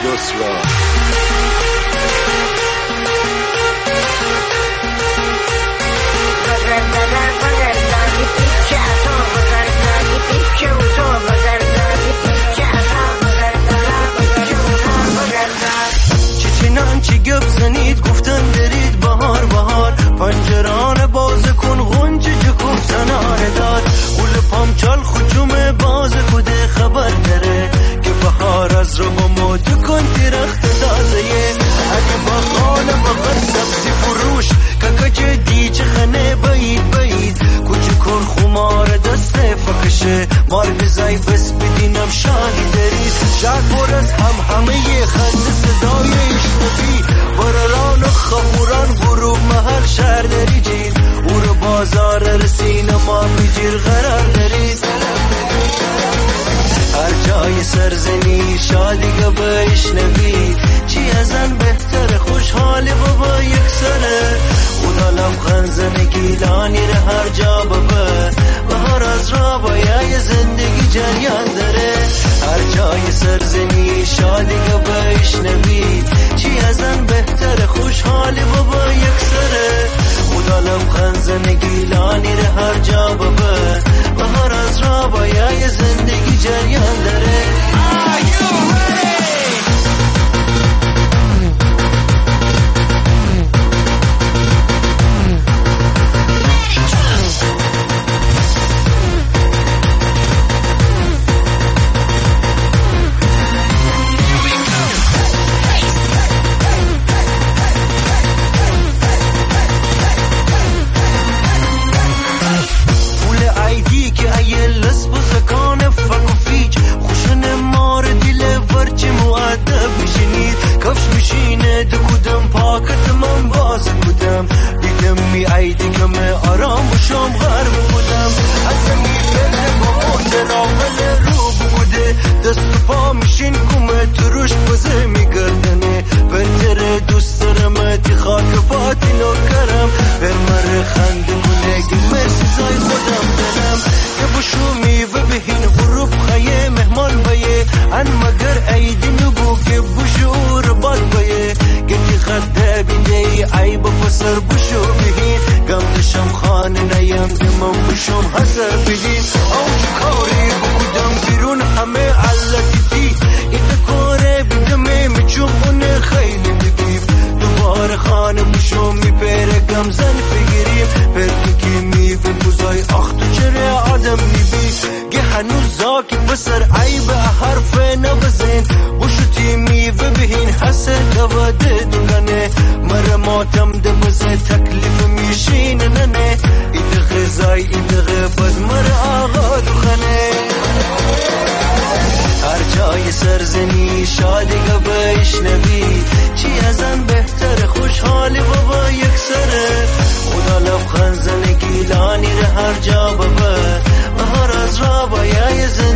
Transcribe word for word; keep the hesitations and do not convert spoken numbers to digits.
یسرا. چچینان چی گپ زنید گفتن درید بهار بهار، پنجران باز کن غنچه جکوب زنانه داد، قول پامچال خجوم باز خوده خبر داره که بهار از رو با مود کن درخت تازه. اگه با خانه بغل سبزی فروش که دیچه خنه بایید بایید، کوچه کن خمار دسته فکشه مارگ زای بس بدینم شاهی دارید. شهر پر از هم همه خنده صدای اشتفی، براران و خموران غروب محل شهر داری جید، او رو بازار رسین ما بگیر قرار دارید. هر جای سرزنی شادی گبه اشنوی، چی ازن بهتر خوشحالی بابا یک سره، خدا لبخند زنگی لانی ره هر جا ببه، بهار از را بایای زندگی جریان داره. هر جای سرزنی شادی گبه اشنوی، چی ازن بهتر خوشحالی بابا یک سره، خدا لبخند زنگی لانی ره هر جا ببه، بهار از را بایای زندگی جریان داره. آرام بشم غرب بودم، از میفته با متراول رو بوده، دست پا میشین کمه تروش بزه میگردنه، پنجره دوست دارم تی خاک پاتی نوکرم، برمر خنده کنه گمه سزای خودم دارم، که بشو میوه بهین غروب خیه مهمان بیه، ان مگر ایدی نبو که بشو رباد بیه، گتی خده بیده ای بفسر بشو بهین، گم دشم خانه نیم دمم بشم حسر بهین، اوج کاری بودم بیرون همه علتی دی، این کاره بیدمه میچوبونه خیلی بگیم، دوباره خانه بشم میپره گم زن بگیریم، پرکی میوه بوزای آخ تو چره آدم میبی، گه هنوز زاکی بسر عیب حرف نبزین، بشوتی میوه بهین حسر دواده دوننه، مره ماتم دبزه تکلیف میشین ننه، ایده غذای ایده غبت مره آقا دخنه. هر جای سرزنی شادی گبه اشنوی، چی ازن بهتر خوشحالی بابا یک سره، خدا لبخند زنگی لانی ره هر جا ببه، بهار از را بایای